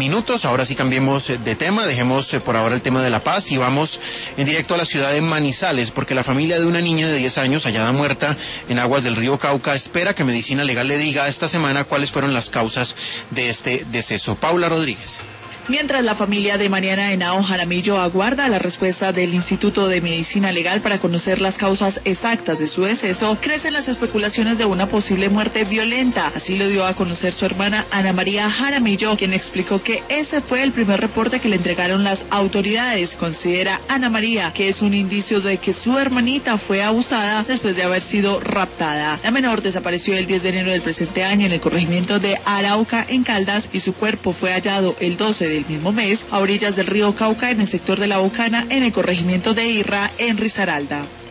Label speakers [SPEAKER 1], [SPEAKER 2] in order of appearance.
[SPEAKER 1] minutos. Ahora sí cambiemos de tema, dejemos por ahora el tema de La Paz y vamos en directo a la ciudad de Manizales, porque la familia de una niña de 10 años hallada muerta en aguas del río Cauca espera que Medicina Legal le diga esta semana cuáles fueron las causas de este deceso. Paula Rodríguez.
[SPEAKER 2] Mientras la familia de Mariana Henao Jaramillo aguarda la respuesta del Instituto de Medicina Legal para conocer las causas exactas de su deceso, crecen las especulaciones de una posible muerte violenta. Así lo dio a conocer su hermana Ana María Jaramillo, quien explicó que ese fue el primer reporte que le entregaron las autoridades. Considera Ana María que es un indicio de que su hermanita fue abusada después de haber sido raptada. La menor desapareció el 10 de enero del presente año en el corregimiento de Arauca, en Caldas, y su cuerpo fue hallado el 12 del mismo mes a orillas del río Cauca, en el sector de La Bocana, en el corregimiento de Irra, en Risaralda.